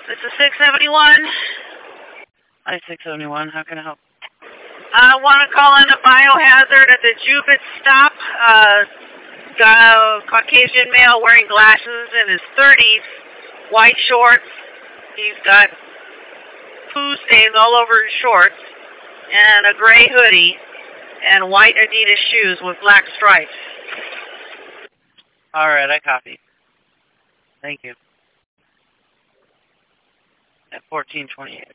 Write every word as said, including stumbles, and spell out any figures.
This is six seventy-one. Hi, six seventy-one. How can I help? I want to call in a biohazard at the Jubit stop. Uh, got a Caucasian male wearing glasses in his thirties, white shorts. He's got poo stains all over his shorts, and a gray hoodie, and white Adidas shoes with black stripes. All right, I copy. Thank you. At fourteen twenty-eight.